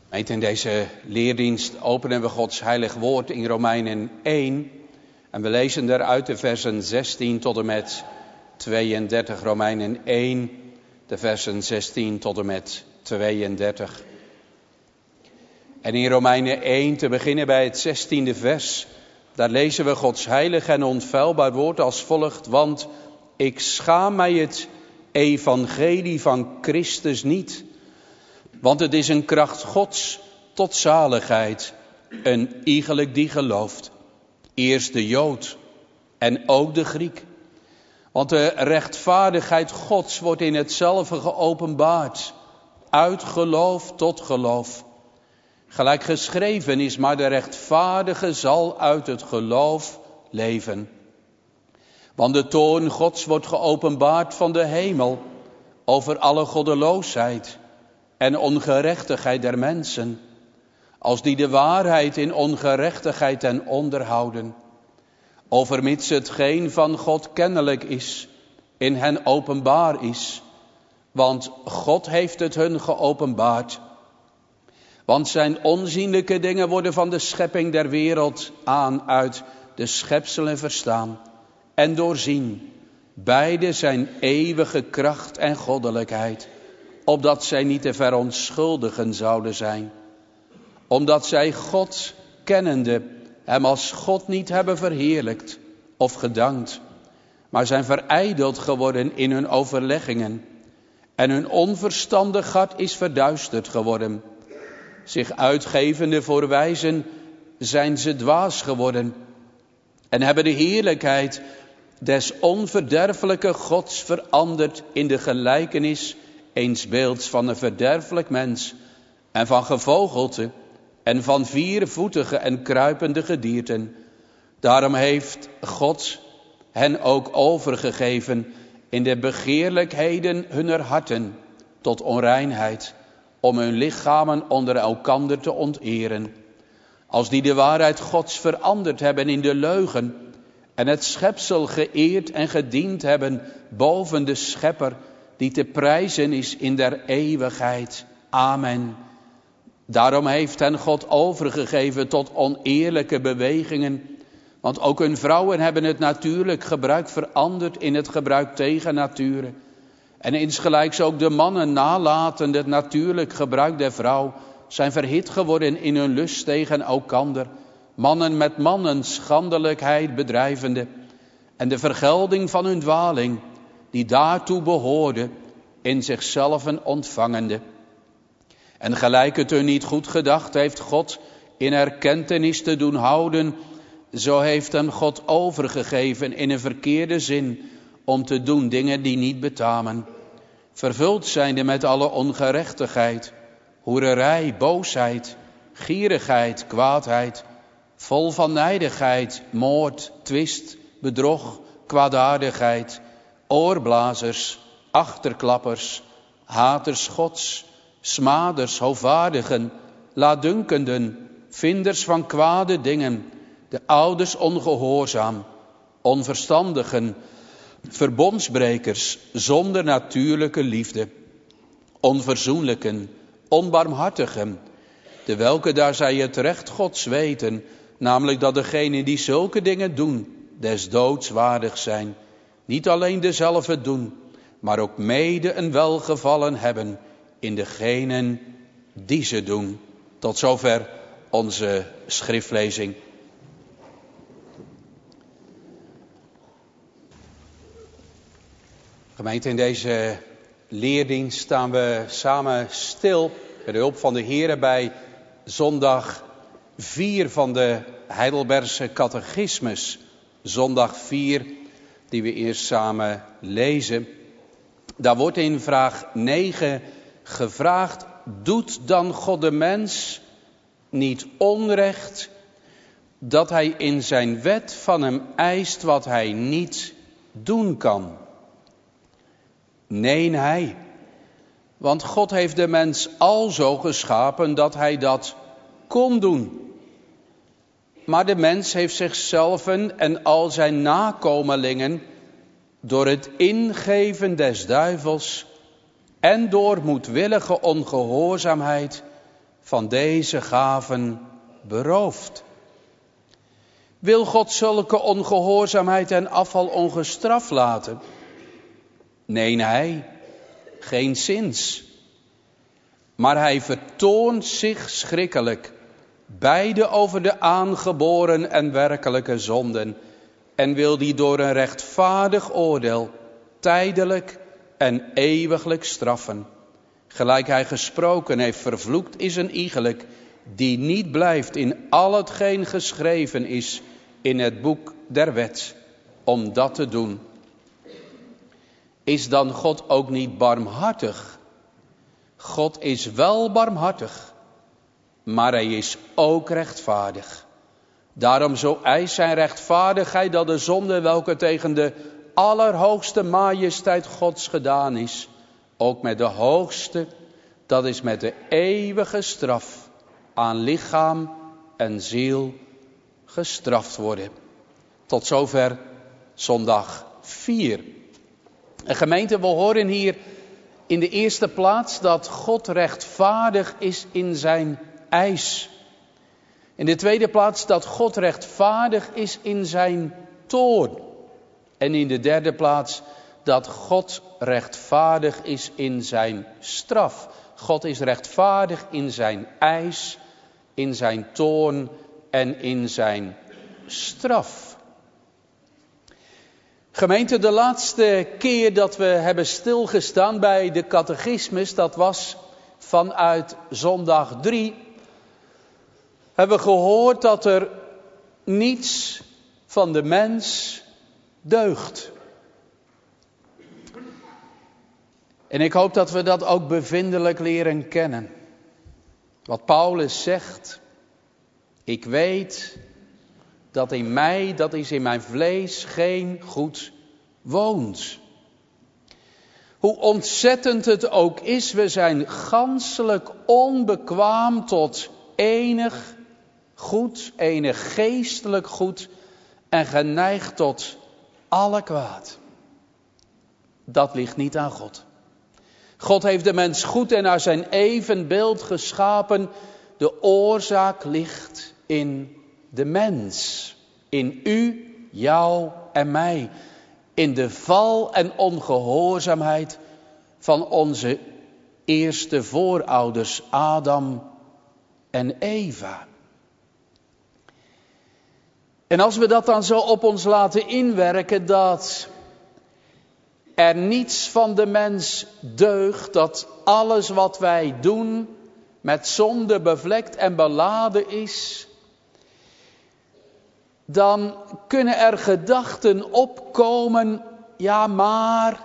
In deze leerdienst openen we Gods heilig woord in Romeinen 1. En we lezen daaruit de versen 16 tot en met 32. Romeinen 1, de versen 16 tot en met 32. En in Romeinen 1, te beginnen bij het 16e vers, daar lezen we Gods heilig en onfeilbaar woord als volgt. Want ik schaam mij het evangelie van Christus niet. Want het is een kracht Gods tot zaligheid, een iegelijk die gelooft. Eerst de Jood en ook de Griek. Want de rechtvaardigheid Gods wordt in hetzelfde geopenbaard, uit geloof tot geloof. Gelijk geschreven is, maar de rechtvaardige zal uit het geloof leven. Want de toorn Gods wordt geopenbaard van de hemel over alle goddeloosheid en ongerechtigheid der mensen, als die de waarheid in ongerechtigheid ten onder houden, overmits hetgeen van God kennelijk is, in hen openbaar is, want God heeft het hun geopenbaard. Want zijn onzienlijke dingen worden van de schepping der wereld aan uit de schepselen verstaan en doorzien. Beide zijn eeuwige kracht en goddelijkheid, opdat zij niet te verontschuldigen zouden zijn. Omdat zij God kennende hem als God niet hebben verheerlijkt of gedankt, maar zijn verijdeld geworden in hun overleggingen. En hun onverstandig hart is verduisterd geworden. Zich uitgevende voor wijzen zijn ze dwaas geworden en hebben de heerlijkheid des onverderfelijke Gods veranderd in de gelijkenis eens beelds van een verderfelijk mens en van gevogelte en van viervoetige en kruipende gedierten. Daarom heeft God hen ook overgegeven in de begeerlijkheden hunner harten tot onreinheid, om hun lichamen onder elkander te onteren. Als die de waarheid Gods veranderd hebben in de leugen en het schepsel geëerd en gediend hebben boven de schepper, die te prijzen is in der eeuwigheid. Amen. Daarom heeft hen God overgegeven tot oneerlijke bewegingen, want ook hun vrouwen hebben het natuurlijk gebruik veranderd in het gebruik tegen nature. En insgelijks ook de mannen nalatend het natuurlijk gebruik der vrouw zijn verhit geworden in hun lust tegen elkander, mannen met mannen schandelijkheid bedrijvende en de vergelding van hun dwaling die daartoe behoorde in zichzelf ontvangende. En gelijk het hun niet goed gedacht heeft God in erkentenis te doen houden, zo heeft hem God overgegeven in een verkeerde zin om te doen dingen die niet betamen. Vervuld zijnde met alle ongerechtigheid, hoererij, boosheid, gierigheid, kwaadheid, vol van nijdigheid, moord, twist, bedrog, kwaadaardigheid, oorblazers, achterklappers, haters Gods, smaders, hovaardigen, laatdunkenden, vinders van kwade dingen, de ouders ongehoorzaam, onverstandigen, verbondsbrekers, zonder natuurlijke liefde, onverzoenlijken, onbarmhartigen, de welke daar zij het recht Gods weten, namelijk dat degenen die zulke dingen doen, des doods waardig zijn, niet alleen dezelfde doen, maar ook mede een welgevallen hebben in degenen die ze doen. Tot zover onze schriftlezing. Gemeente, in deze leerdienst staan we samen stil met de hulp van de Heer bij zondag 4 van de Heidelbergse catechismus. Zondag 4, die we eerst samen lezen. Daar wordt in vraag 9 gevraagd: doet dan God de mens niet onrecht dat hij in zijn wet van hem eist wat hij niet doen kan? Nee, hij. Want God heeft de mens alzo geschapen dat hij dat kon doen. Maar de mens heeft zichzelf en al zijn nakomelingen door het ingeven des duivels en door moedwillige ongehoorzaamheid van deze gaven beroofd. Wil God zulke ongehoorzaamheid en afval ongestraft laten? Nee, geenszins. Maar hij vertoont zich schrikkelijk, beide over de aangeboren en werkelijke zonden, en wil die door een rechtvaardig oordeel tijdelijk en eeuwiglijk straffen. Gelijk hij gesproken heeft, vervloekt is een iegelijk die niet blijft in al hetgeen geschreven is in het boek der wet, om dat te doen. Is dan God ook niet barmhartig? God is wel barmhartig, maar hij is ook rechtvaardig. Daarom zo eist zijn rechtvaardigheid dat de zonde welke tegen de allerhoogste majesteit Gods gedaan is, ook met de hoogste, dat is met de eeuwige straf aan lichaam en ziel gestraft worden. Tot zover zondag 4. En gemeente, we horen hier in de eerste plaats dat God rechtvaardig is in zijn eis. In de tweede plaats dat God rechtvaardig is in zijn toorn. En in de derde plaats dat God rechtvaardig is in zijn straf. God is rechtvaardig in zijn eis, in zijn toorn en in zijn straf. Gemeente, de laatste keer dat we hebben stilgestaan bij de catechismus, dat was vanuit zondag 3, hebben we gehoord dat er niets van de mens deugt. En ik hoop dat we dat ook bevindelijk leren kennen. Wat Paulus zegt, ik weet dat in mij, dat is in mijn vlees, geen goed woont. Hoe ontzettend het ook is, we zijn ganselijk onbekwaam tot enig goed, enig geestelijk goed en geneigd tot alle kwaad. Dat ligt niet aan God. God heeft de mens goed en naar zijn evenbeeld geschapen. De oorzaak ligt in de mens. In u, jou en mij. In de val en ongehoorzaamheid van onze eerste voorouders Adam en Eva. En als we dat dan zo op ons laten inwerken, dat er niets van de mens deugt, dat alles wat wij doen met zonde bevlekt en beladen is, dan kunnen er gedachten opkomen, ja maar,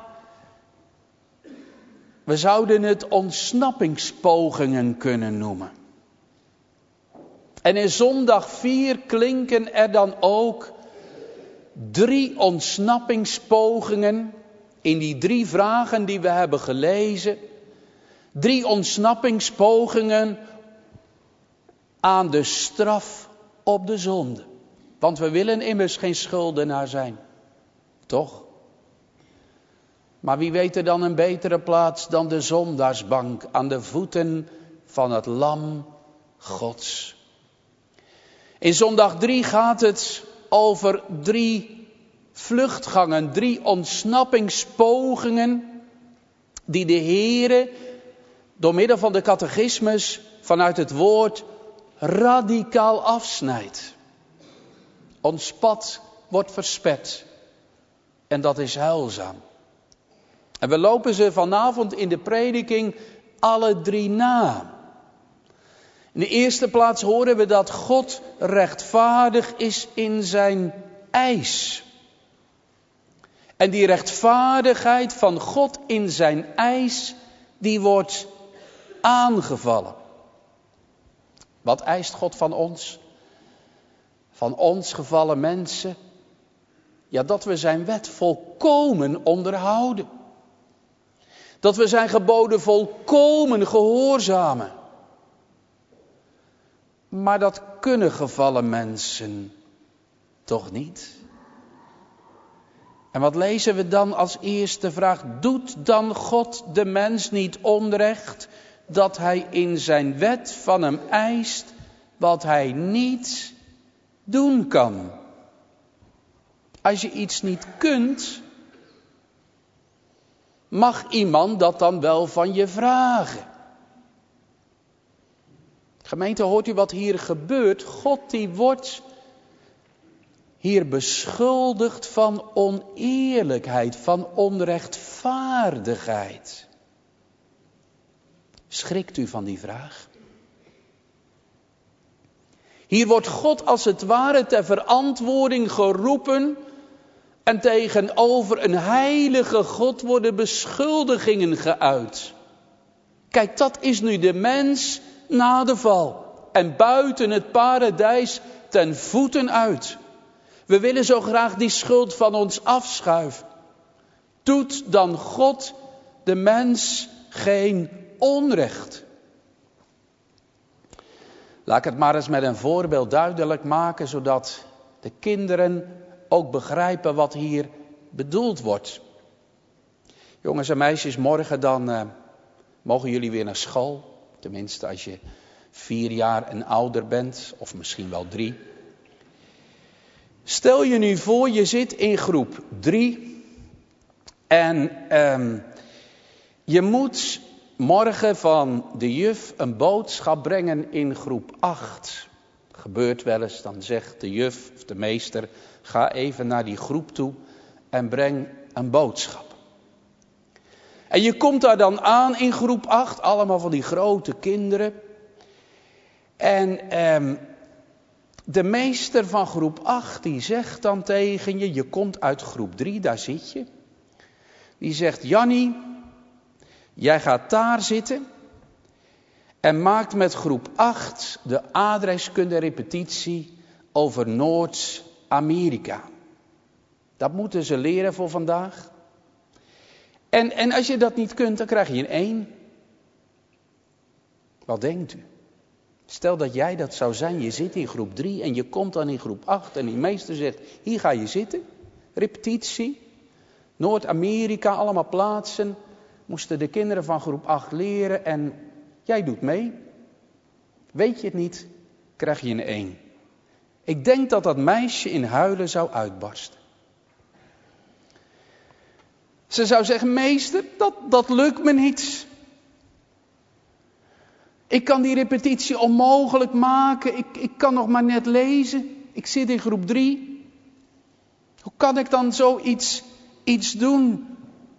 we zouden het ontsnappingspogingen kunnen noemen. En in zondag 4 klinken er dan ook 3 ontsnappingspogingen in die 3 vragen die we hebben gelezen. 3 ontsnappingspogingen aan de straf op de zonde. Want we willen immers geen schuldenaar zijn. Toch? Maar wie weet er dan een betere plaats dan de zondaarsbank aan de voeten van het lam Gods. In zondag 3 gaat het over 3 vluchtgangen, 3 ontsnappingspogingen die de Heere door middel van de catechismus vanuit het woord radicaal afsnijdt. Ons pad wordt versperd en dat is heilzaam. En we lopen ze vanavond in de prediking alle 3 na. In de eerste plaats horen we dat God rechtvaardig is in zijn eis. En die rechtvaardigheid van God in zijn eis, die wordt aangevallen. Wat eist God van ons? Van ons gevallen mensen? Ja, dat we zijn wet volkomen onderhouden. Dat we zijn geboden volkomen gehoorzamen. Maar dat kunnen gevallen mensen toch niet? En wat lezen we dan als eerste vraag? Doet dan God de mens niet onrecht dat hij in zijn wet van hem eist wat hij niet doen kan. Als je iets niet kunt, mag iemand dat dan wel van je vragen. Gemeente, hoort u wat hier gebeurt? God die wordt hier beschuldigd van oneerlijkheid, van onrechtvaardigheid. Schrikt u van die vraag? Hier wordt God als het ware ter verantwoording geroepen en tegenover een heilige God worden beschuldigingen geuit. Kijk, dat is nu de mens na de val en buiten het paradijs ten voeten uit. We willen zo graag die schuld van ons afschuiven. Doet dan God de mens geen onrecht? Laat ik het maar eens met een voorbeeld duidelijk maken, zodat de kinderen ook begrijpen wat hier bedoeld wordt. Jongens en meisjes, morgen dan mogen jullie weer naar school. Tenminste als je 4 jaar en ouder bent, of misschien wel 3. Stel je nu voor, je zit in groep 3 en je moet morgen van de juf een boodschap brengen in groep 8. Gebeurt wel eens, dan zegt de juf of de meester, ga even naar die groep toe en breng een boodschap. En je komt daar dan aan in groep 8, allemaal van die grote kinderen. En de meester van groep 8, die zegt dan tegen je, je komt uit groep 3, daar zit je. Die zegt, Jannie, jij gaat daar zitten en maakt met groep 8 de aardrijkskunde repetitie over Noord-Amerika. Dat moeten ze leren voor vandaag. En als je dat niet kunt, dan krijg je een 1. Wat denkt u? Stel dat jij dat zou zijn, je zit in groep 3 en je komt dan in groep 8 en die meester zegt, hier ga je zitten, repetitie, Noord-Amerika, allemaal plaatsen, moesten de kinderen van groep 8 leren en jij doet mee. Weet je het niet, krijg je een 1. Ik denk dat dat meisje in huilen zou uitbarsten. Ze zou zeggen, meester, dat lukt me niet. Ik kan die repetitie onmogelijk maken. Ik kan nog maar net lezen. Ik zit in groep 3. Hoe kan ik dan zoiets doen?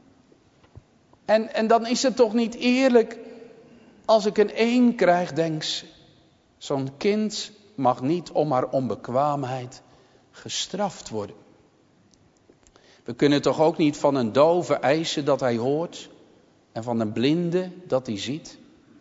En dan is het toch niet eerlijk als ik een 1 krijg, denkt ze. Zo'n kind mag niet om haar onbekwaamheid gestraft worden. We kunnen toch ook niet van een dove eisen dat hij hoort en van een blinde dat hij ziet?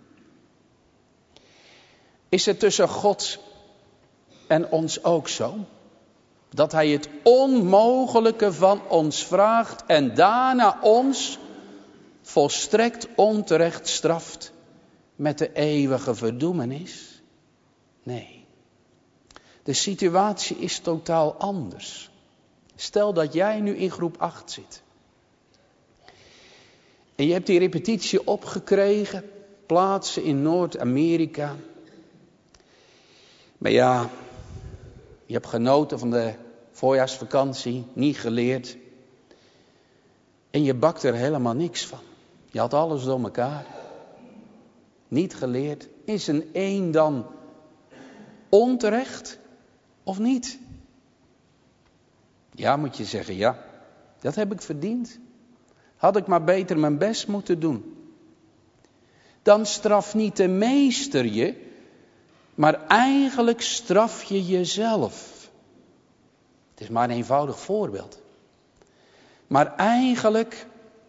Is het tussen God en ons ook zo? Dat hij het onmogelijke van ons vraagt en daarna ons volstrekt onterecht straft met de eeuwige verdoemenis? Nee. De situatie is totaal anders. Stel dat jij nu in groep 8 zit. En je hebt die repetitie opgekregen, plaatsen in Noord-Amerika. Maar ja, je hebt genoten van de voorjaarsvakantie, niet geleerd. En je bakt er helemaal niks van. Je had alles door elkaar. Niet geleerd. Is een 1 dan onterecht of niet? Ja, moet je zeggen, ja, dat heb ik verdiend. Had ik maar beter mijn best moeten doen. Dan straf niet de meester je, maar eigenlijk straf je jezelf. Het is maar een eenvoudig voorbeeld. Maar eigenlijk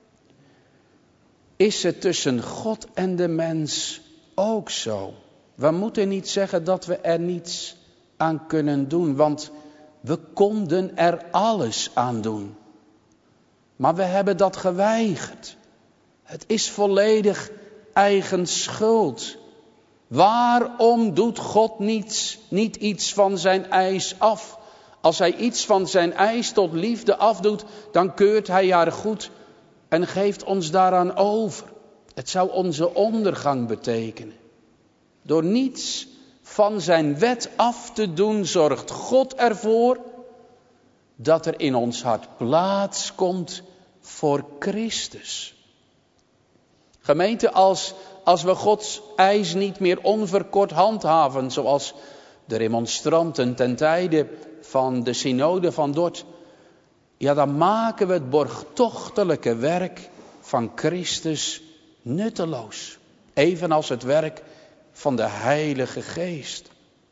is het tussen God en de mens ook zo. We moeten niet zeggen dat we er niets aan kunnen doen, want we konden er alles aan doen. Maar we hebben dat geweigerd. Het is volledig eigen schuld. Waarom doet God niet iets van zijn eis af? Als hij iets van zijn eis tot liefde afdoet, dan keurt hij haar goed en geeft ons daaraan over. Het zou onze ondergang betekenen. Door niets van zijn wet af te doen, zorgt God ervoor dat er in ons hart plaats komt voor Christus. Gemeente, als we Gods eis niet meer onverkort handhaven, zoals de remonstranten ten tijde van de synode van Dort, ja, dan maken we het borgtochtelijke werk van Christus nutteloos. Evenals het werk van de Heilige Geest.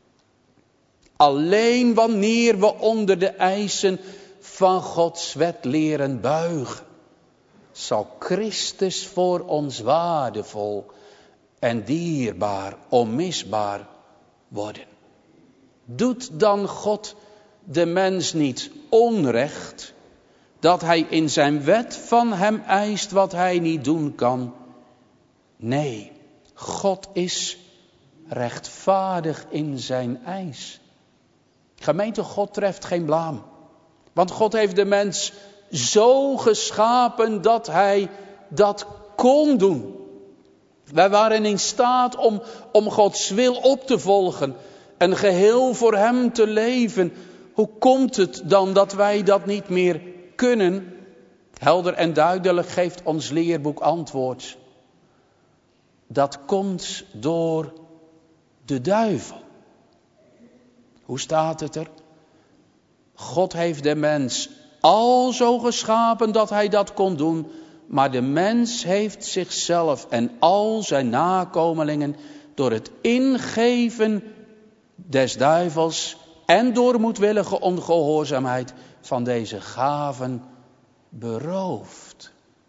Alleen wanneer we onder de eisen van Gods wet leren buigen, zal Christus voor ons waardevol en dierbaar, onmisbaar worden. Doet dan God de mens niet onrecht, dat hij in zijn wet van hem eist wat hij niet doen kan? Nee, God is rechtvaardig in zijn eis. Gemeente, God treft geen blaam. Want God heeft de mens zo geschapen dat hij dat kon doen. Wij waren in staat om Gods wil op te volgen en geheel voor hem te leven. Hoe komt het dan dat wij dat niet meer kunnen? Helder en duidelijk geeft ons leerboek antwoord. Dat komt door de duivel. Hoe staat het er? God heeft de mens al zo geschapen dat hij dat kon doen, maar de mens heeft zichzelf en al zijn nakomelingen door het ingeven des duivels en door moedwillige ongehoorzaamheid van deze gaven beroofd.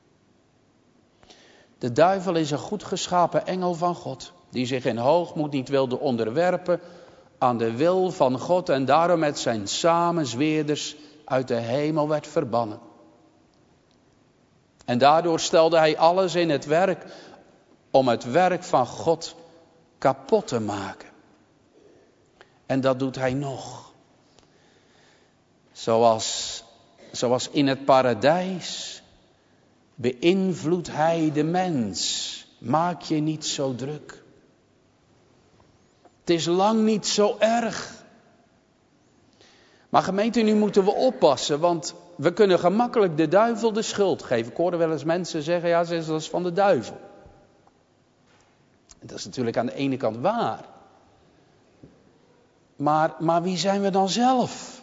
De duivel is een goed geschapen engel van God, die zich in hoogmoed niet wilde onderwerpen aan de wil van God en daarom met zijn samenzweerders uit de hemel werd verbannen. En daardoor stelde hij alles in het werk om het werk van God kapot te maken. En dat doet hij nog. Zoals in het paradijs beïnvloedt hij de mens. Maak je niet zo druk. Het is lang niet zo erg. Maar gemeente, nu moeten we oppassen, want we kunnen gemakkelijk de duivel de schuld geven. Ik hoorde wel eens mensen zeggen, ja, dat is van de duivel. Dat is natuurlijk aan de ene kant waar. Maar wie zijn we dan zelf?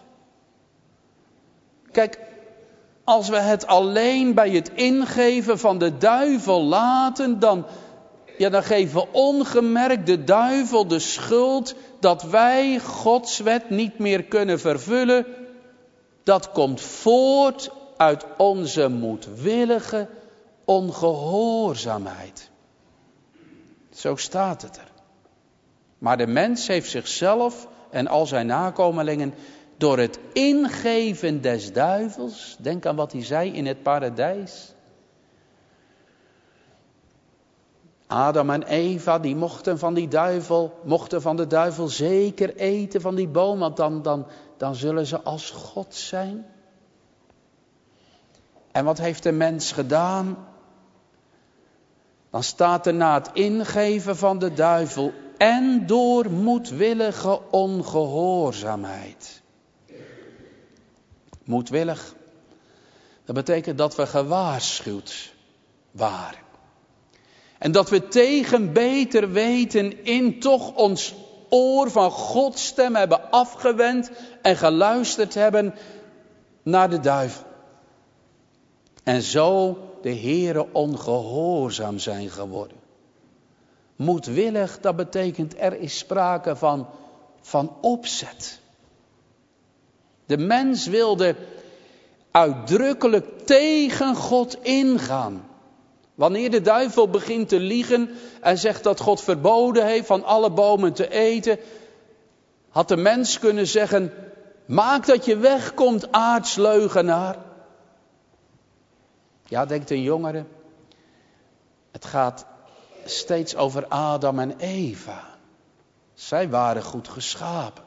Kijk, als we het alleen bij het ingeven van de duivel laten, dan geven we ongemerkt de duivel de schuld dat wij Gods wet niet meer kunnen vervullen. Dat komt voort uit onze moedwillige ongehoorzaamheid. Zo staat het er. Maar de mens heeft zichzelf en al zijn nakomelingen door het ingeven des duivels, denk aan wat hij zei in het paradijs. Adam en Eva, die mochten van de duivel zeker eten van die boom, want dan zullen ze als God zijn. En wat heeft de mens gedaan? Dan staat er na het ingeven van de duivel en door moedwillige ongehoorzaamheid. Moedwillig, dat betekent dat we gewaarschuwd waren. En dat we tegen beter weten in toch ons oor van Gods stem hebben afgewend en geluisterd hebben naar de duivel. En zo de Heere ongehoorzaam zijn geworden. Moedwillig, dat betekent er is sprake van opzet. De mens wilde uitdrukkelijk tegen God ingaan. Wanneer de duivel begint te liegen en zegt dat God verboden heeft van alle bomen te eten, had de mens kunnen zeggen, maak dat je wegkomt, aardsleugenaar. Ja, denkt een jongere, het gaat steeds over Adam en Eva. Zij waren goed geschapen.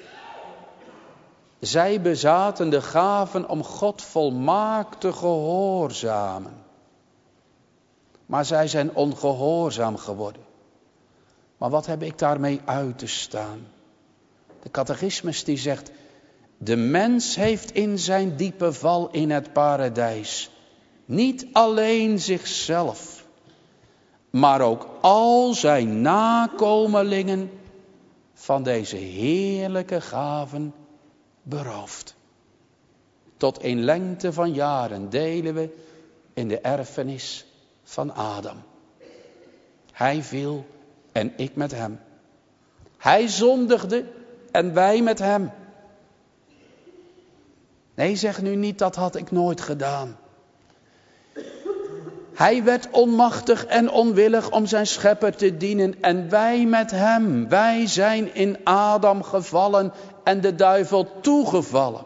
Zij bezaten de gaven om God volmaakt te gehoorzamen. Maar zij zijn ongehoorzaam geworden. Maar wat heb ik daarmee uit te staan? De catechismus die zegt, de mens heeft in zijn diepe val in het paradijs niet alleen zichzelf, maar ook al zijn nakomelingen van deze heerlijke gaven beroofd. Tot in lengte van jaren delen we in de erfenis van Adam. Hij viel en ik met hem. Hij zondigde en wij met hem. Nee, zeg nu niet, dat had ik nooit gedaan. Hij werd onmachtig en onwillig om zijn schepper te dienen en wij met hem. Wij zijn in Adam gevallen en de duivel toegevallen.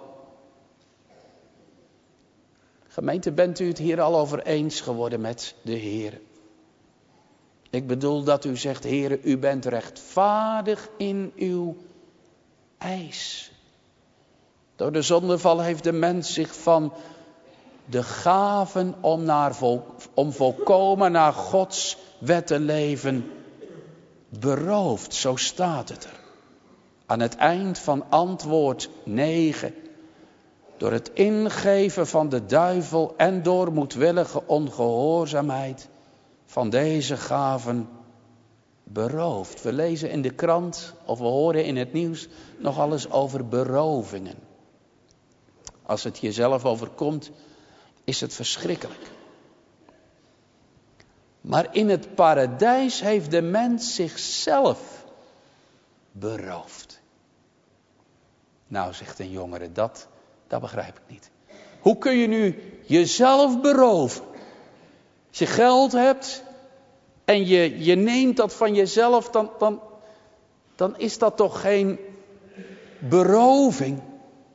Gemeente, bent u het hier al over eens geworden met de Heer? Ik bedoel dat u zegt, Heer, u bent rechtvaardig in uw eis. Door de zondeval heeft de mens zich van de gaven om volkomen naar Gods wet te leven beroofd. Zo staat het er. Aan het eind van antwoord 9. Door het ingeven van de duivel en door moedwillige ongehoorzaamheid van deze gaven beroofd. We lezen in de krant of we horen in het nieuws nog alles over berovingen. Als het jezelf overkomt, is het verschrikkelijk. Maar in het paradijs heeft de mens zichzelf beroofd. Nou, zegt een jongere, dat begrijp ik niet. Hoe kun je nu jezelf beroven? Als je geld hebt en je neemt dat van jezelf, dan is dat toch geen beroving?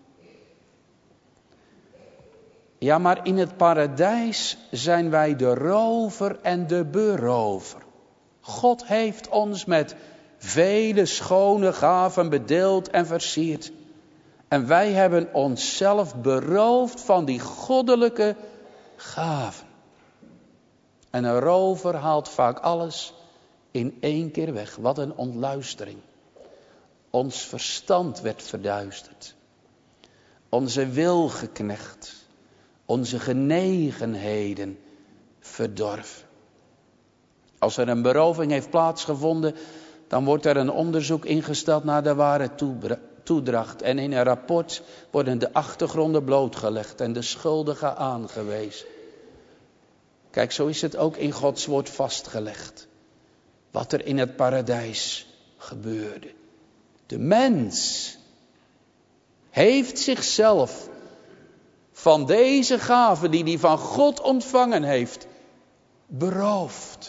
Ja, maar in het paradijs zijn wij de rover en de berover. God heeft ons met vele schone gaven bedeeld en versierd. En wij hebben onszelf beroofd van die goddelijke gaven. En een rover haalt vaak alles in één keer weg. Wat een ontluistering. Ons verstand werd verduisterd. Onze wil geknecht. Onze genegenheden verdorven. Als er een beroving heeft plaatsgevonden, dan wordt er een onderzoek ingesteld naar de ware toedracht. En in een rapport worden de achtergronden blootgelegd en de schuldigen aangewezen. Kijk, zo is het ook in Gods woord vastgelegd. Wat er in het paradijs gebeurde. De mens heeft zichzelf van deze gaven die hij van God ontvangen heeft, beroofd.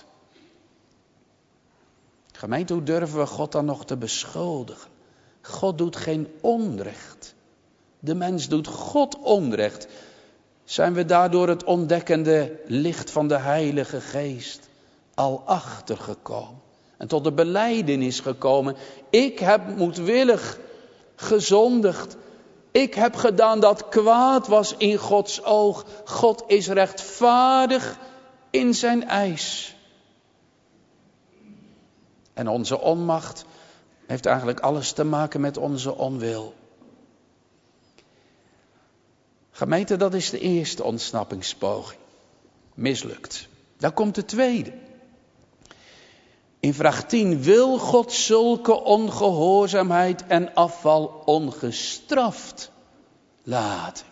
Gemeente, hoe durven we God dan nog te beschuldigen? God doet geen onrecht. De mens doet God onrecht. Zijn we daardoor het ontdekkende licht van de Heilige Geest al achtergekomen? En tot de belijdenis gekomen. Ik heb moedwillig gezondigd. Ik heb gedaan dat kwaad was in Gods oog. God is rechtvaardig in zijn eis. En onze onmacht heeft eigenlijk alles te maken met onze onwil. Gemeente, dat is de eerste ontsnappingspoging. Mislukt. Dan komt de tweede. In vraag 10 wil God zulke ongehoorzaamheid en afval ongestraft laten.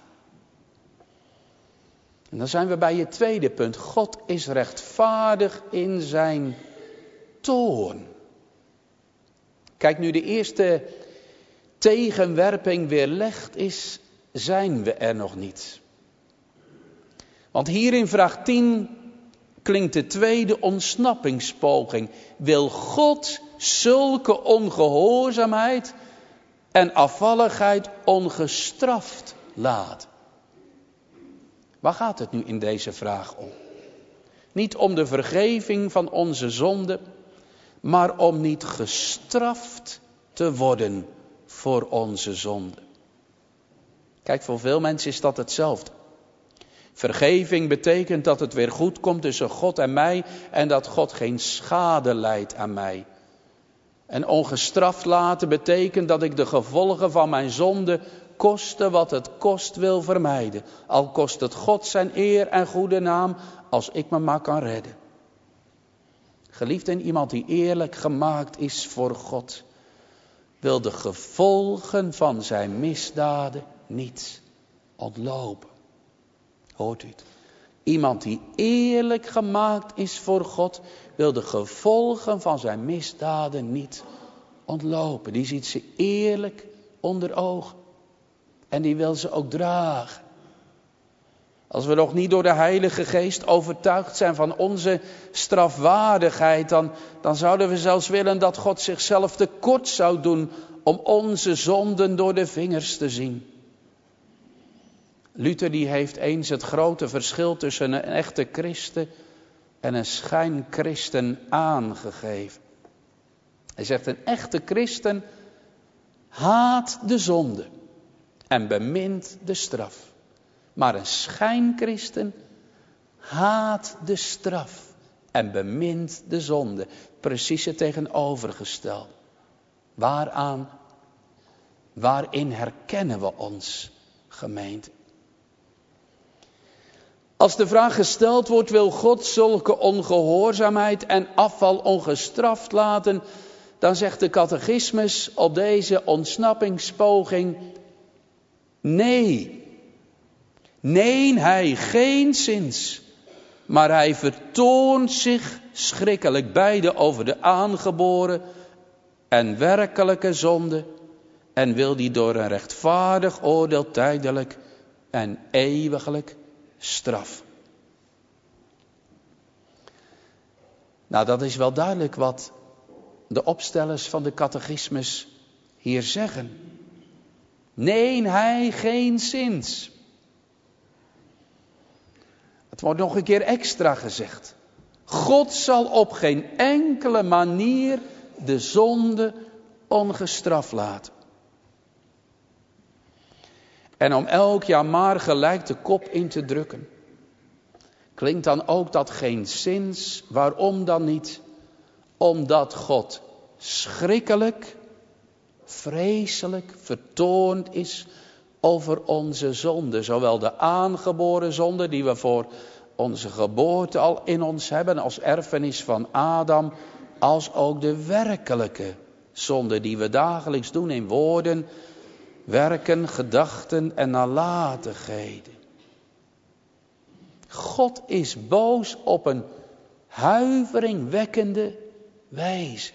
En dan zijn we bij het tweede punt. God is rechtvaardig in zijn toorn. Kijk, nu de eerste tegenwerping weerlegd is, zijn we er nog niet. Want hier in vraag 10 klinkt de tweede ontsnappingspoging. Wil God zulke ongehoorzaamheid en afvalligheid ongestraft laten? Waar gaat het nu in deze vraag om? Niet om de vergeving van onze zonden, maar om niet gestraft te worden voor onze zonden. Kijk, voor veel mensen is dat hetzelfde. Vergeving betekent dat het weer goed komt tussen God en mij en dat God geen schade lijdt aan mij. En ongestraft laten betekent dat ik de gevolgen van mijn zonde, koste wat het kost, wil vermijden. Al kost het God zijn eer en goede naam, als ik me maar kan redden. Geliefd, iemand die eerlijk gemaakt is voor God, wil de gevolgen van zijn misdaden niet ontlopen. Hoort u het? Iemand die eerlijk gemaakt is voor God, wil de gevolgen van zijn misdaden niet ontlopen. Die ziet ze eerlijk onder ogen. En die wil ze ook dragen. Als we nog niet door de Heilige Geest overtuigd zijn van onze strafwaardigheid, dan zouden we zelfs willen dat God zichzelf tekort zou doen om onze zonden door de vingers te zien. Luther die heeft eens het grote verschil tussen een echte christen en een schijnchristen aangegeven. Hij zegt, een echte christen haat de zonde en bemint de straf. Maar een schijnchristen haat de straf en bemint de zonde. Precies het tegenovergestelde. Waarin herkennen we ons, gemeente? Als de vraag gesteld wordt, wil God zulke ongehoorzaamheid en afval ongestraft laten, dan zegt de catechismus op deze ontsnappingspoging, nee. Nee, hij geenszins, maar hij vertoont zich schrikkelijk beide over de aangeboren en werkelijke zonde en wil die door een rechtvaardig oordeel tijdelijk en eeuwiglijk straf. Nou, dat is wel duidelijk wat de opstellers van de catechismus hier zeggen. Nee, hij geenszins. Het wordt nog een keer extra gezegd. God zal op geen enkele manier de zonde ongestraft laten. En om elk jaar maar gelijk de kop in te drukken, klinkt dan ook dat geenszins. Waarom dan niet? Omdat God schrikkelijk, vreselijk vertoornd is over onze zonde. Zowel de aangeboren zonde die we voor onze geboorte al in ons hebben als erfenis van Adam, als ook de werkelijke zonde die we dagelijks doen in woorden, werken, gedachten en nalatigheden. God is boos op een huiveringwekkende wijze.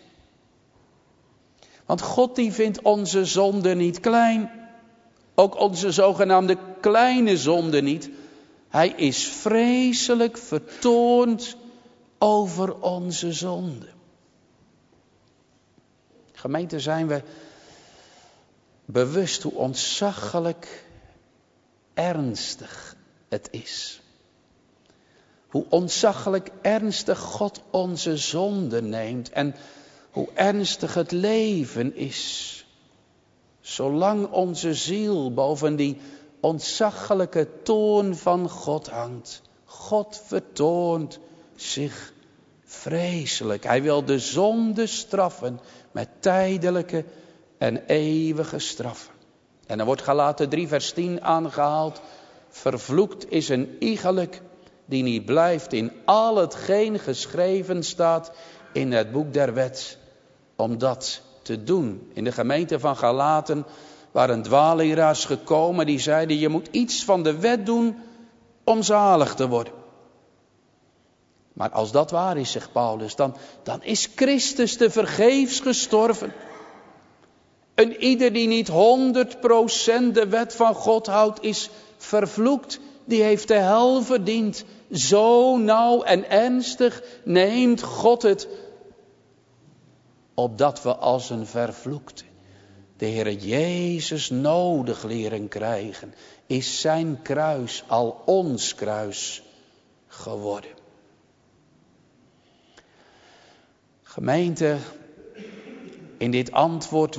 Want God die vindt onze zonde niet klein. Ook onze zogenaamde kleine zonde niet. Hij is vreselijk vertoornd over onze zonde. Gemeente, zijn we bewust hoe ontzaglijk ernstig het is. Hoe ontzaglijk ernstig God onze zonde neemt en hoe ernstig het leven is. Zolang onze ziel boven die ontzaglijke toorn van God hangt. God vertoont zich vreselijk. Hij wil de zonde straffen met tijdelijke en eeuwige straffen. En dan wordt Galaten 3 vers 10 aangehaald. Vervloekt is een iegelijk die niet blijft in al hetgeen geschreven staat in het boek der wet. Om dat te doen. In de gemeente van Galaten waren dwaalleraars gekomen die zeiden, je moet iets van de wet doen om zalig te worden. Maar als dat waar is, zegt Paulus, dan is Christus te vergeefs gestorven. En ieder die niet 100% de wet van God houdt, is vervloekt. Die heeft de hel verdiend. Zo nauw en ernstig neemt God het, opdat we als een vervloekte de Heer Jezus nodig leren krijgen, is zijn kruis al ons kruis geworden. Gemeente, in dit antwoord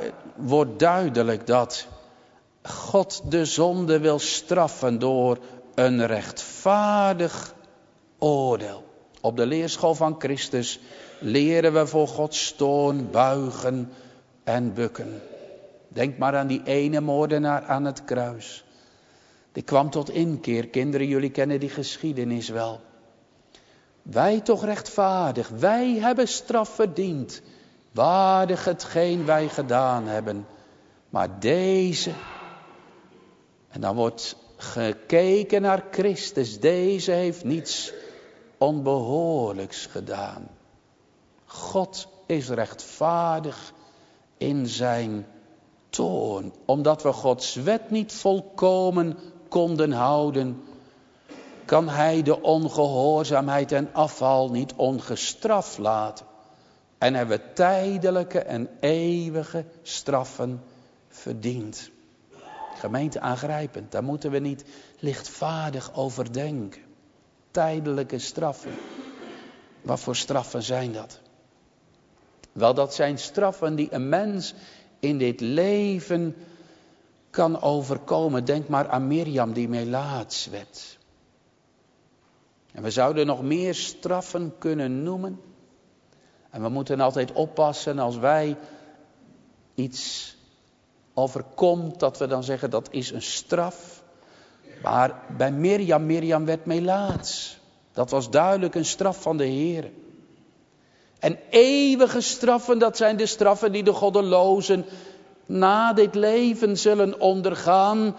wordt duidelijk dat God de zonde wil straffen door een rechtvaardig oordeel. Op de leerschool van Christus leren we voor Gods toorn buigen en bukken. Denk maar aan die ene moordenaar aan het kruis. Die kwam tot inkeer. Kinderen, jullie kennen die geschiedenis wel. Wij toch rechtvaardig, wij hebben straf verdiend. Waardig hetgeen wij gedaan hebben. Maar deze, en dan wordt gekeken naar Christus, deze heeft niets onbehoorlijks gedaan. God is rechtvaardig in zijn toorn. Omdat we Gods wet niet volkomen konden houden, kan hij de ongehoorzaamheid en afval niet ongestraft laten. En hebben we tijdelijke en eeuwige straffen verdiend. Gemeente, aangrijpend, daar moeten we niet lichtvaardig over denken. Tijdelijke straffen. Wat voor straffen zijn dat? Wel, dat zijn straffen die een mens in dit leven kan overkomen. Denk maar aan Mirjam die melaats werd. En we zouden nog meer straffen kunnen noemen. En we moeten altijd oppassen als wij iets overkomt, dat we dan zeggen dat is een straf. Maar bij Mirjam werd melaats. Dat was duidelijk een straf van de Heer. En eeuwige straffen, dat zijn de straffen die de goddelozen na dit leven zullen ondergaan.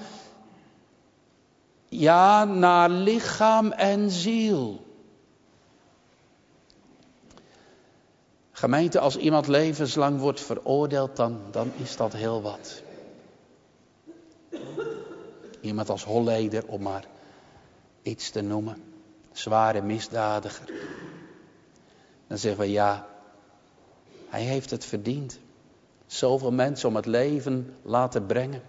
Ja, naar lichaam en ziel. Gemeente, als iemand levenslang wordt veroordeeld, dan is dat heel wat. Iemand als Holleder, om maar iets te noemen. Zware misdadiger. Dan zeggen we ja, hij heeft het verdiend. Zoveel mensen om het leven laten brengen.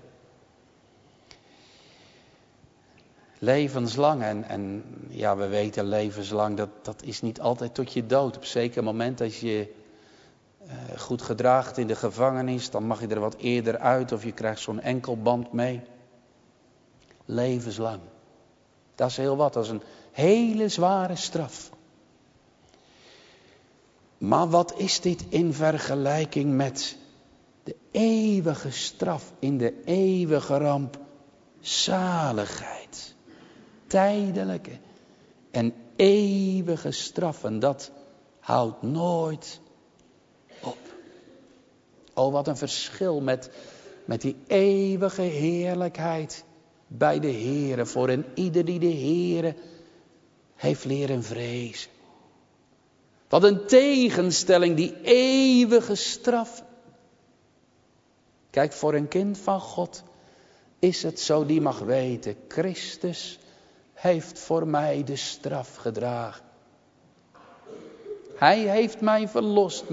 Levenslang en ja, we weten levenslang, dat is niet altijd tot je dood. Op een zeker moment als je goed gedraagt in de gevangenis, dan mag je er wat eerder uit of je krijgt zo'n enkelband mee. Levenslang. Dat is heel wat, dat is een hele zware straf. Maar wat is dit in vergelijking met de eeuwige straf in de eeuwige ramp? Zaligheid. Tijdelijke en eeuwige straf. En dat houdt nooit op. Oh, wat een verschil met die eeuwige heerlijkheid bij de Heere. Voor een ieder die de Heere heeft leren vrezen. Wat een tegenstelling, die eeuwige straf. Kijk, voor een kind van God is het zo, die mag weten, Christus heeft voor mij de straf gedragen. Hij heeft mij verlost,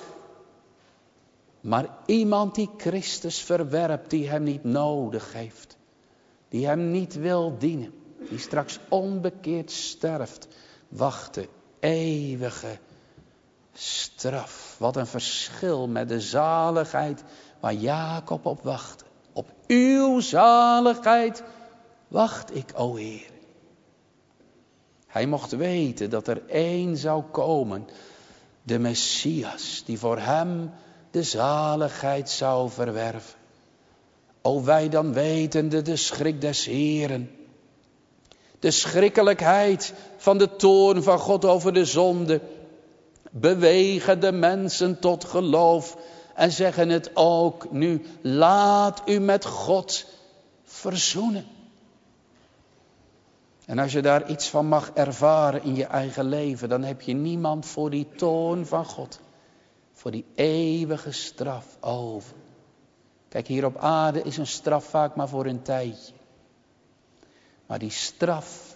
maar iemand die Christus verwerpt, die hem niet nodig heeft, die hem niet wil dienen, die straks onbekeerd sterft, wacht de eeuwige straf. Wat een verschil met de zaligheid waar Jacob op wachtte. Op uw zaligheid wacht ik, o Heer. Hij mocht weten dat er één zou komen, de Messias, die voor hem de zaligheid zou verwerven. O wij dan wetende de schrik des Heeren. De schrikkelijkheid van de toorn van God over de zonde. Bewegen de mensen tot geloof en zeggen het ook nu. Laat u met God verzoenen. En als je daar iets van mag ervaren in je eigen leven, dan heb je niemand voor die toorn van God. Voor die eeuwige straf over. Kijk, hier op aarde is een straf vaak maar voor een tijdje. Maar die straf,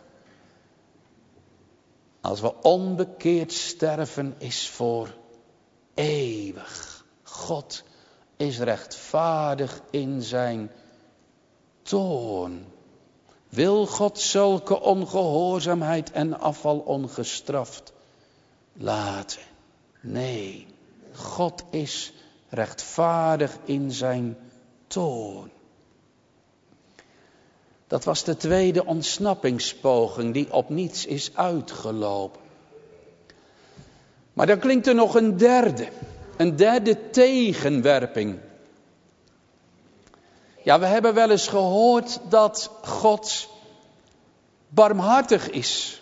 als we onbekeerd sterven, is voor eeuwig. God is rechtvaardig in zijn toorn. Wil God zulke ongehoorzaamheid en afval ongestraft laten? Nee, God is rechtvaardig in zijn toorn. Dat was de tweede ontsnappingspoging die op niets is uitgelopen. Maar dan klinkt er nog een derde tegenwerping. Ja, we hebben wel eens gehoord dat God barmhartig is.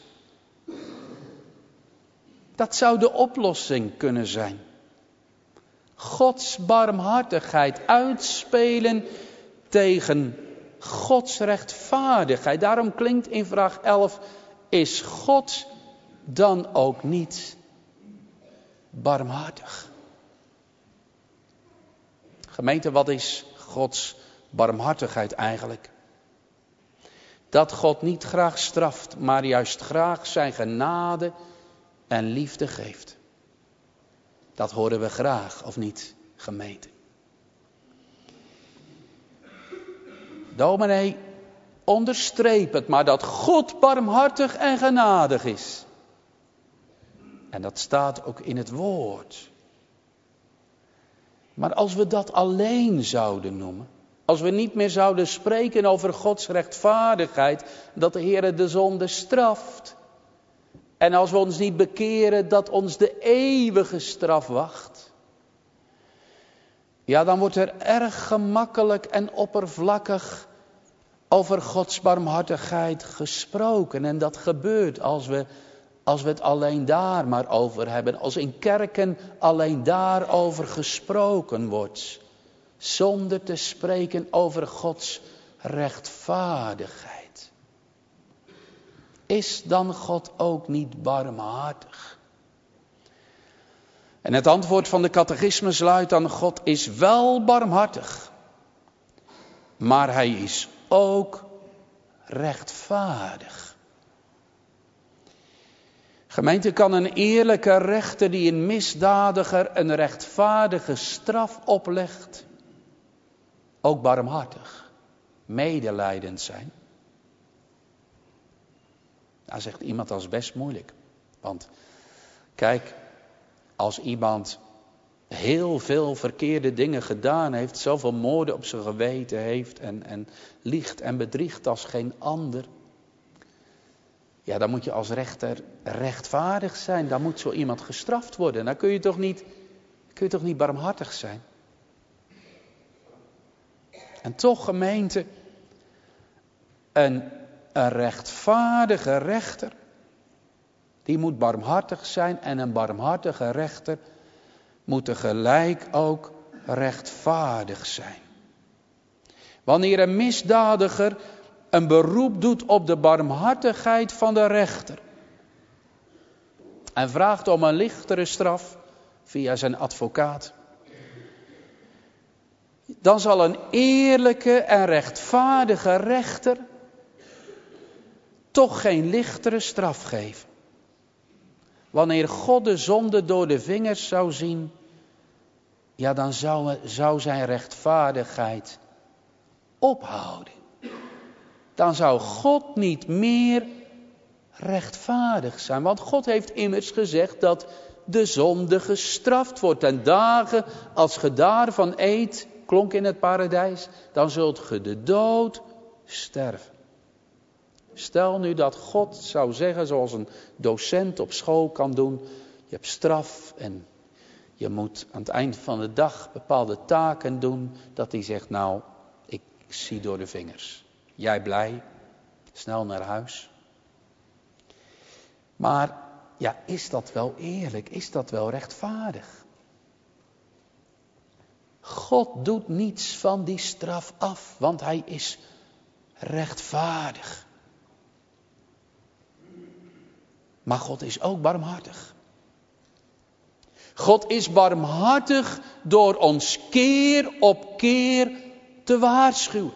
Dat zou de oplossing kunnen zijn. Gods barmhartigheid uitspelen tegen Gods rechtvaardigheid. Daarom klinkt in vraag 11, is God dan ook niet barmhartig? Gemeente, wat is Gods barmhartigheid eigenlijk? Dat God niet graag straft, maar juist graag zijn genade en liefde geeft. Dat horen we graag, of niet, gemeente? Dominee, onderstreep het maar dat God barmhartig en genadig is. En dat staat ook in het woord. Maar als we dat alleen zouden noemen, als we niet meer zouden spreken over Gods rechtvaardigheid, dat de Heer de zonde straft. En als we ons niet bekeren dat ons de eeuwige straf wacht. Ja, dan wordt er erg gemakkelijk en oppervlakkig over Gods barmhartigheid gesproken. En dat gebeurt als we het alleen daar maar over hebben. Als in kerken alleen daarover gesproken wordt. Zonder te spreken over Gods rechtvaardigheid. Is dan God ook niet barmhartig? En het antwoord van de catechismus luidt dan: God is wel barmhartig. Maar hij is ook rechtvaardig. Gemeente, kan een eerlijke rechter die een misdadiger een rechtvaardige straf oplegt, ook barmhartig, medelijdend zijn? Nou, zegt iemand, dat is best moeilijk. Want kijk, als iemand heel veel verkeerde dingen gedaan heeft, zoveel moorden op zijn geweten heeft en liegt en bedriegt als geen ander. Ja, dan moet je als rechter rechtvaardig zijn. Dan moet zo iemand gestraft worden. Dan kun je toch niet barmhartig zijn. En toch, gemeente, een rechtvaardige rechter, die moet barmhartig zijn. En een barmhartige rechter moet tegelijk ook rechtvaardig zijn. Wanneer een misdadiger een beroep doet op de barmhartigheid van de rechter en vraagt om een lichtere straf via zijn advocaat, dan zal een eerlijke en rechtvaardige rechter toch geen lichtere straf geven. Wanneer God de zonde door de vingers zou zien, ja, dan zou zijn rechtvaardigheid ophouden. Dan zou God niet meer rechtvaardig zijn. Want God heeft immers gezegd dat de zonde gestraft wordt. Ten dagen als ge daarvan eet, klonk in het paradijs, dan zult ge de dood sterven. Stel nu dat God zou zeggen, zoals een docent op school kan doen, je hebt straf en je moet aan het eind van de dag bepaalde taken doen, dat hij zegt, nou, ik zie door de vingers. Jij blij, snel naar huis. Maar ja, is dat wel eerlijk? Is dat wel rechtvaardig? God doet niets van die straf af, want hij is rechtvaardig. Maar God is ook barmhartig. God is barmhartig door ons keer op keer te waarschuwen.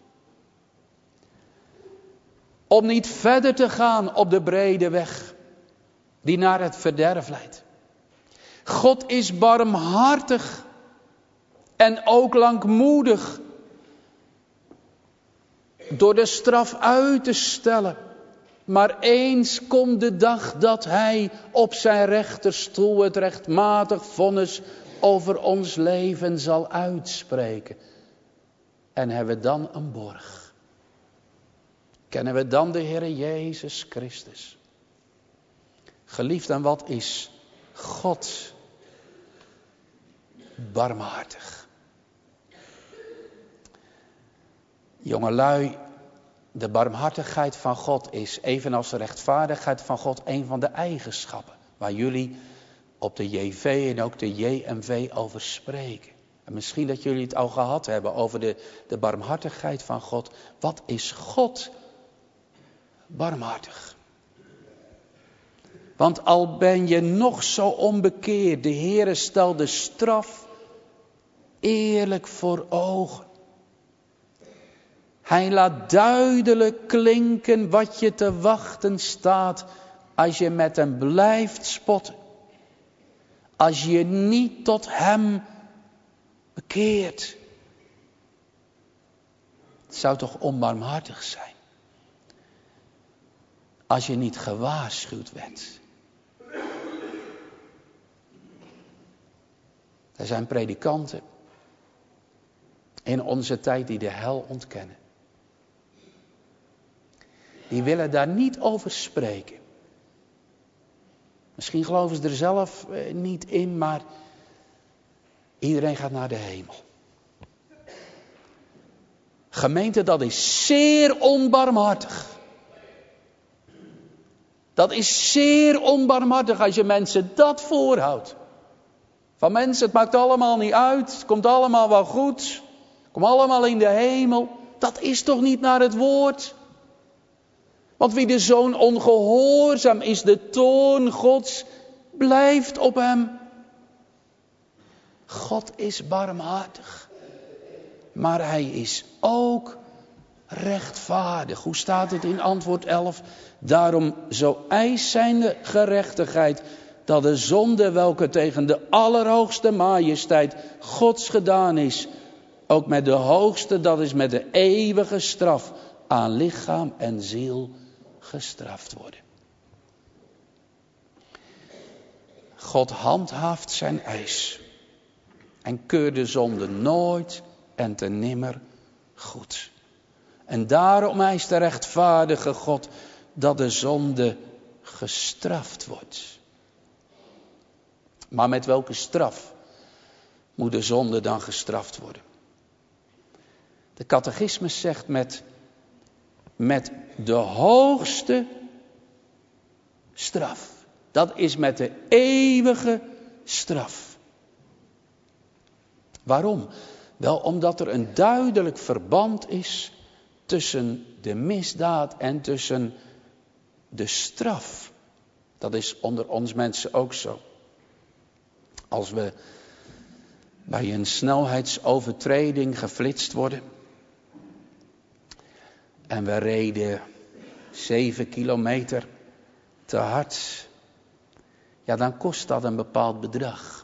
Om niet verder te gaan op de brede weg die naar het verderf leidt. God is barmhartig en ook langmoedig door de straf uit te stellen. Maar eens komt de dag dat hij op zijn rechterstoel het rechtmatig vonnis over ons leven zal uitspreken. En hebben we dan een borg. kennen we dan de Heere Jezus Christus. Geliefd, en wat is God barmhartig. Jongelui, de barmhartigheid van God is, evenals de rechtvaardigheid van God, een van de eigenschappen waar jullie op de JV en ook de JMV over spreken. En misschien dat jullie het al gehad hebben over de barmhartigheid van God. Wat is God barmhartig? Want al ben je nog zo onbekeerd, de Heere stelt de straf eerlijk voor ogen. Hij laat duidelijk klinken wat je te wachten staat als je met hem blijft spotten. Als je niet tot hem bekeert. Het zou toch onbarmhartig zijn als je niet gewaarschuwd werd. Er zijn predikanten in onze tijd die de hel ontkennen. Die willen daar niet over spreken. Misschien geloven ze er zelf niet in, maar iedereen gaat naar de hemel. Gemeente, dat is zeer onbarmhartig. Dat is zeer onbarmhartig als je mensen dat voorhoudt. Van mensen, het maakt allemaal niet uit, het komt allemaal wel goed. Kom allemaal in de hemel. Dat is toch niet naar het woord? Want wie de zoon ongehoorzaam is, de toorn Gods blijft op hem. God is barmhartig. Maar hij is ook rechtvaardig. Hoe staat het in antwoord 11? Daarom zo eist zijn gerechtigheid dat de zonde welke tegen de allerhoogste majesteit Gods gedaan is, ook met de hoogste, dat is met de eeuwige straf, aan lichaam en ziel gestraft worden. God handhaaft zijn eis en keurt de zonde nooit en te nimmer goed. En daarom eist de rechtvaardige God dat de zonde gestraft wordt. Maar met welke straf moet de zonde dan gestraft worden? De catechismus zegt met de hoogste straf. Dat is met de eeuwige straf. Waarom? Wel omdat er een duidelijk verband is tussen de misdaad en tussen de straf. Dat is onder ons mensen ook zo. Als we bij een snelheidsovertreding geflitst worden en we reden 7 kilometer te hard, ja, dan kost dat een bepaald bedrag.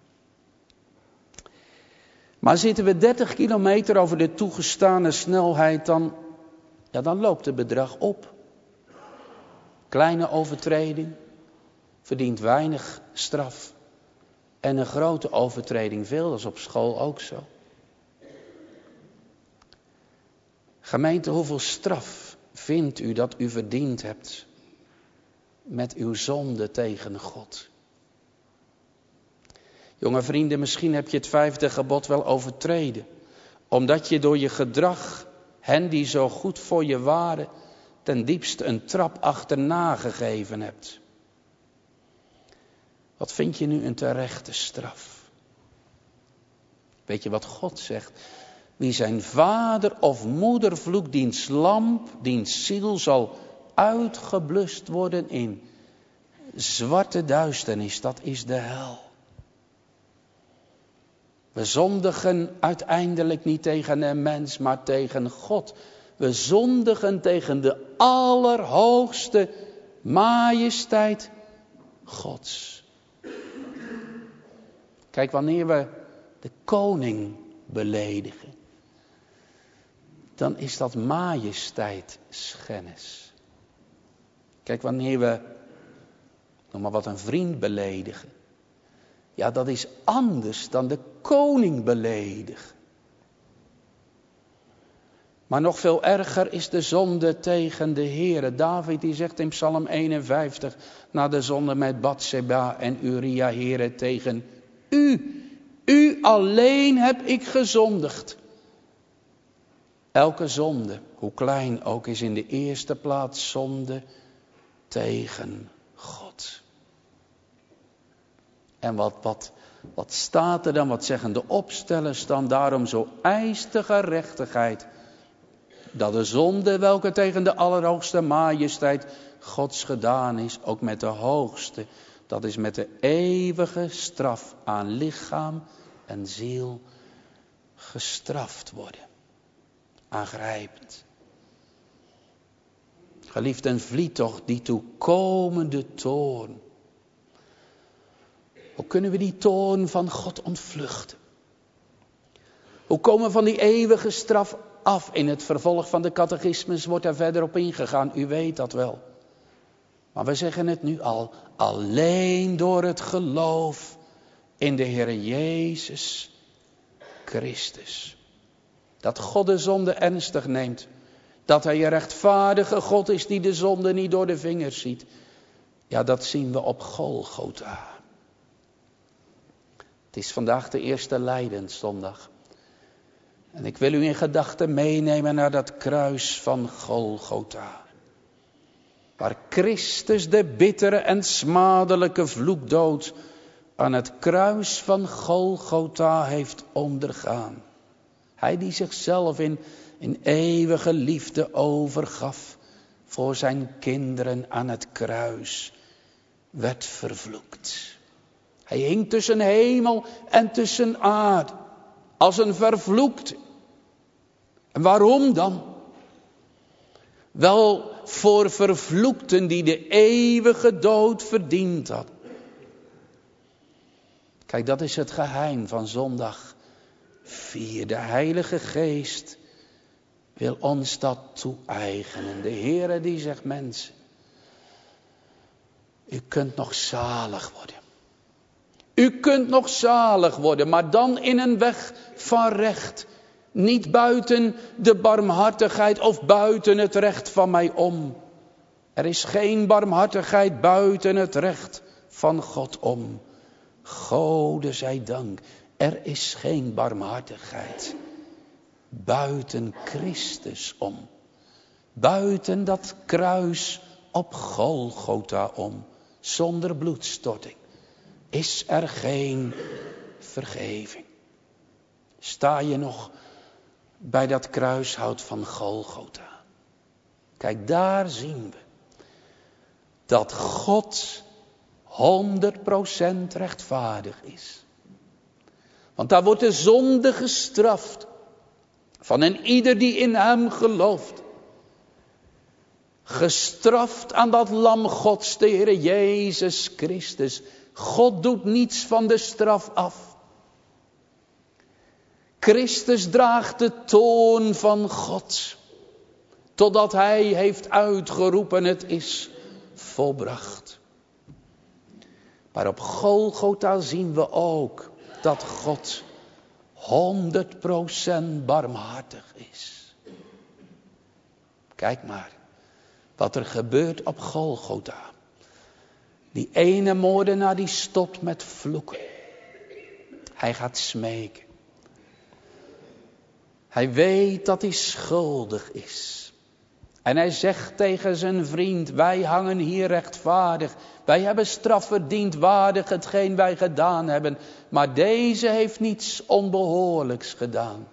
Maar zitten we 30 kilometer over de toegestane snelheid, dan loopt het bedrag op. Kleine overtreding verdient weinig straf. En een grote overtreding veel, dat is op school ook zo. Gemeente, hoeveel straf vindt u dat u verdiend hebt met uw zonde tegen God? Jonge vrienden, misschien heb je het 5e gebod wel overtreden. Omdat je door je gedrag hen die zo goed voor je waren ten diepste een trap achterna gegeven hebt. Wat vind je nu een terechte straf? Weet je wat God zegt? Wie zijn vader of moeder vloekt, diens lamp, diens ziel zal uitgeblust worden in zwarte duisternis. Dat is de hel. We zondigen uiteindelijk niet tegen een mens, maar tegen God. We zondigen tegen de allerhoogste majesteit Gods. Kijk, wanneer we de koning beledigen, dan is dat majesteitsschennis. Kijk, wanneer we, noem maar wat, een vriend beledigen, ja, dat is anders dan de koning beledigen. Maar nog veel erger is de zonde tegen de Heere. David die zegt in Psalm 51, na de zonde met Batseba en Uria, Heere, tegen u alleen heb ik gezondigd. Elke zonde, hoe klein ook, is in de eerste plaats zonde tegen God. En wat staat er dan, wat zeggen de opstellers dan? Daarom zo eist de gerechtigheid dat de zonde welke tegen de allerhoogste majesteit Gods gedaan is, ook met de hoogste, dat is met de eeuwige straf aan lichaam en ziel gestraft worden. Aangrijpend. Geliefden, vliet toch die toekomende toorn. Hoe kunnen we die toorn van God ontvluchten? Hoe komen we van die eeuwige straf af? In het vervolg van de catechismus wordt daar verder op ingegaan. U weet dat wel. Maar we zeggen het nu al. Alleen door het geloof in de Heer Jezus Christus. Dat God de zonde ernstig neemt. Dat Hij een rechtvaardige God is die de zonde niet door de vingers ziet. Ja, dat zien we op Golgotha. Het is vandaag de eerste Lijdenszondag. En ik wil u in gedachten meenemen naar dat kruis van Golgotha. Waar Christus de bittere en smadelijke vloekdood aan het kruis van Golgotha heeft ondergaan. Hij die zichzelf in eeuwige liefde overgaf voor zijn kinderen aan het kruis, werd vervloekt. Hij hing tussen hemel en tussen aarde, als een vervloekte. En waarom dan? Wel voor vervloekten die de eeuwige dood verdiend hadden. Kijk, dat is het geheim van zondag 4. De Heilige Geest wil ons dat toe-eigenen. De Heere die zegt, mensen, u kunt nog zalig worden. U kunt nog zalig worden, maar dan in een weg van recht. Niet buiten de barmhartigheid of buiten het recht van mij om. Er is geen barmhartigheid buiten het recht van God om. Gode zij dank, er is geen barmhartigheid buiten Christus om. Buiten dat kruis op Golgotha om. Zonder bloedstorting is er geen vergeving. Sta je nog bij dat kruishout van Golgotha? Kijk, daar zien we dat God 100% rechtvaardig is. Want daar wordt de zonde gestraft van een ieder die in hem gelooft. Gestraft aan dat lam Gods, de Heer Jezus Christus. God doet niets van de straf af. Christus draagt de toorn van God, totdat Hij heeft uitgeroepen, het is volbracht. Maar op Golgotha zien we ook dat God 100% barmhartig is. Kijk maar wat er gebeurt op Golgotha. Die ene moordenaar die stopt met vloeken. Hij gaat smeken. Hij weet dat hij schuldig is. En hij zegt tegen zijn vriend, wij hangen hier rechtvaardig. Wij hebben straf verdiend, waardig hetgeen wij gedaan hebben. Maar deze heeft niets onbehoorlijks gedaan.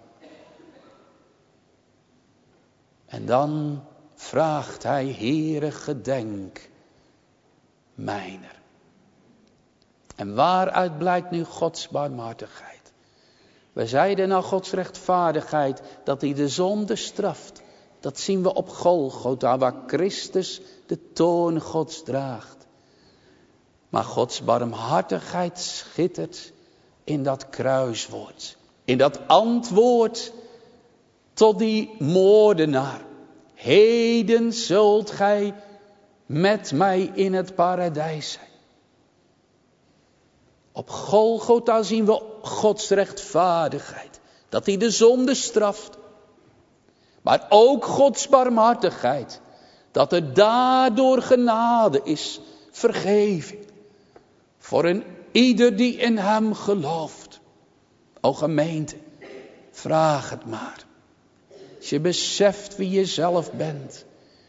En dan vraagt hij, Heere, gedenk mijner. En waaruit blijkt nu Gods barmhartigheid? We zeiden al Gods rechtvaardigheid, dat hij de zonde straft. Dat zien we op Golgotha, waar Christus de toorn Gods draagt. Maar Gods barmhartigheid schittert in dat kruiswoord. In dat antwoord tot die moordenaar. Heden zult gij met mij in het paradijs zijn. Op Golgotha zien we Gods rechtvaardigheid. Dat hij de zonde straft. Maar ook Gods barmhartigheid. Dat er daardoor genade is, vergeving. Voor een ieder die in hem gelooft. O gemeente, vraag het maar. Als je beseft wie je zelf bent.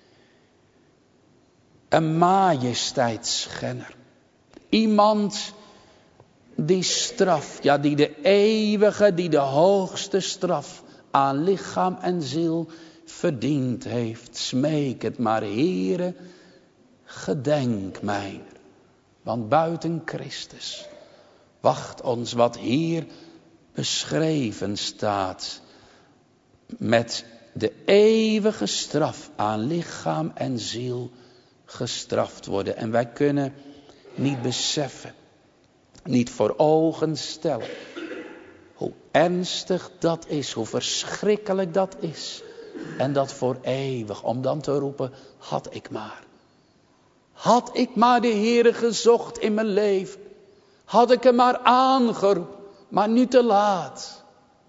Een majesteitsschenner. Iemand die straf, ja die de eeuwige, die de hoogste straf aan lichaam en ziel verdiend heeft. Smeek het maar, Heere, gedenk mij. Want buiten Christus wacht ons wat hier beschreven staat. Met de eeuwige straf aan lichaam en ziel gestraft worden. En wij kunnen niet beseffen, niet voor ogen stellen hoe ernstig dat is, hoe verschrikkelijk dat is. En dat voor eeuwig, om dan te roepen, had ik maar. Had ik maar de Heere gezocht in mijn leven. Had ik hem maar aangeroepen, maar nu te laat.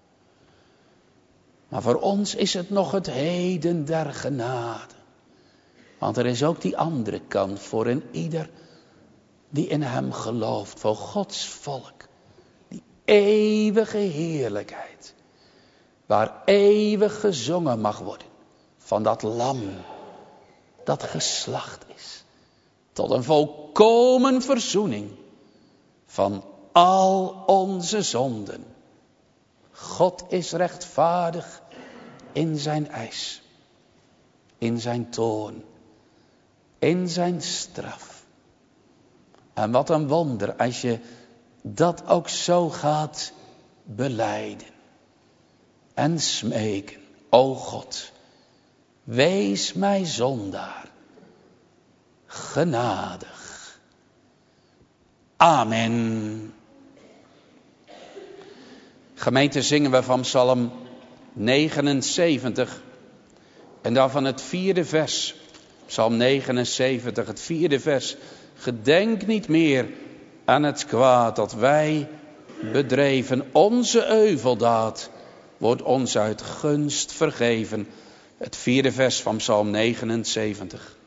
Maar voor ons is het nog het heden der genade. Want er is ook die andere kant voor een ieder die in hem gelooft. Voor Gods volk. Die eeuwige heerlijkheid. Waar eeuwig gezongen mag worden. Van dat lam dat geslacht is. Tot een volkomen verzoening van al onze zonden. God is rechtvaardig in zijn eis. In zijn toorn. In zijn straf. En wat een wonder als je dat ook zo gaat belijden. En smeken. O God, wees mij zondaar genadig. Amen. Gemeente, zingen we van Psalm 79. En daarvan het 4e vers. Psalm 79, het 4e vers. Gedenk niet meer aan het kwaad dat wij bedreven. Onze euveldaad wordt ons uit gunst vergeven. Het 4e vers van Psalm 79.